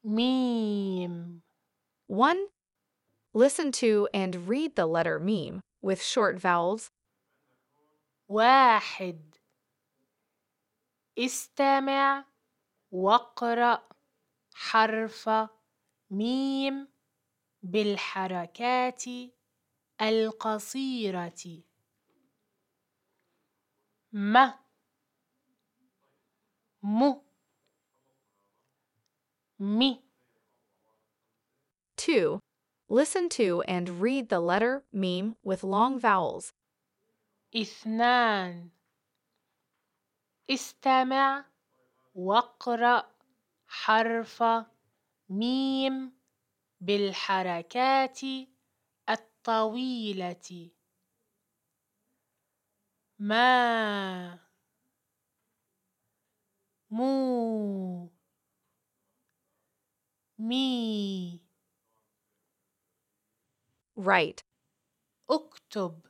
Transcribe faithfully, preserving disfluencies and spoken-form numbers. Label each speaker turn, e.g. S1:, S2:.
S1: ميم.
S2: one. Listen to and read the letter meme with short vowels.
S1: واحد. استمع واقرأ حرف ميم بالحركات القصيرة. م م مي.
S2: two. Listen to and read the letter meme with long vowels.
S1: اثنان. استمع واقرأ حرف ميم بالحركات الطويلة. ما مو مي.
S2: Right.
S1: اكتب